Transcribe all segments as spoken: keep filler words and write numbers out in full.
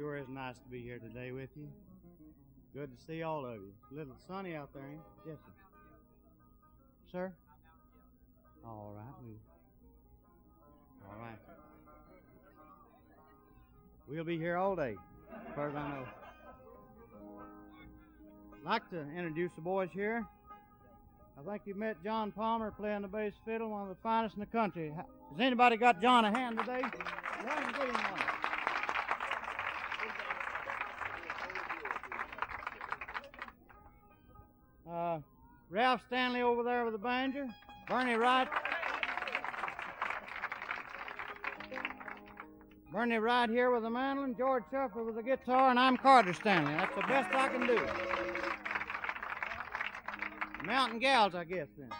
Sure is nice to be here today with you. Good to see all of you. It's a little sunny out there, ain't it? Yes, sir. Sir? All right. We, all right. We'll be here all day, as far as I know. I'd like to introduce the boys here. I think you met John Palmer playing the bass fiddle, one of the finest in the country. Has anybody got John a hand today? Let him give him one. Uh, Ralph Stanley over there with the banjo. Bernie Wright. Bernie Wright here with the mandolin. George Shuffler with the guitar, and I'm Carter Stanley. That's the best I can do. Mountain Gals, I guess, then.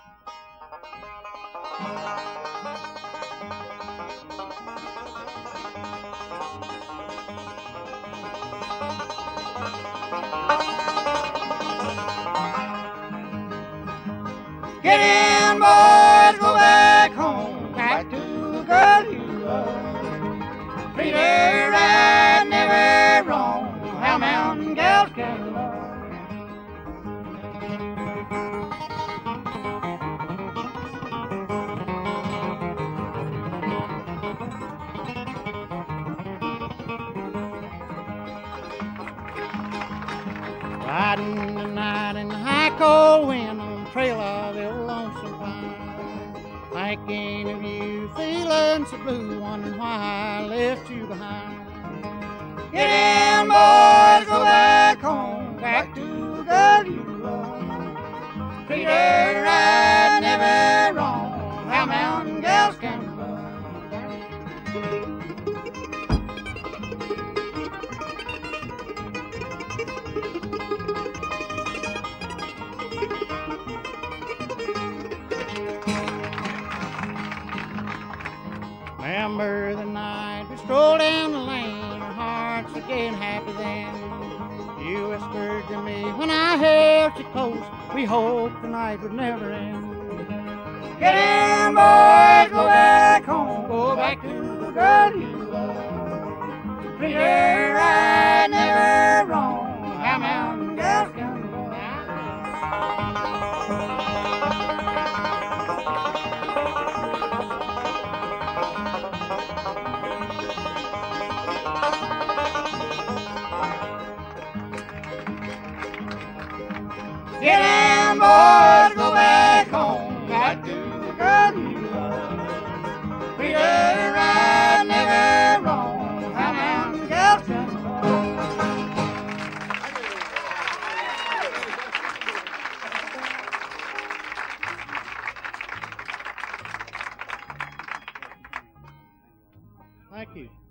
Get in, boys, go back home, back to the girl you love. Treat her right, never wrong, how mountain gals can love. Riding the night in the high cold wind on the trail of the old lonesome pine. Thinking of you, feeling so blue, wondering why I left you behind. Get in, boys, go back home, back to the girl you love. Treat her right, never wrong, how mountain gals can love. Remember the night we strolled down the lane, our hearts were getting happy then. You whispered to me when I held you close, we hoped the night would never end. Get in, boys, go back home, go back to the girl you love. Treat her right, never wrong, how mountain gals can love. Get in, boys, go back home, back to the girl you love. Treat her right, never wrong, how mountain gals can love. Thank you.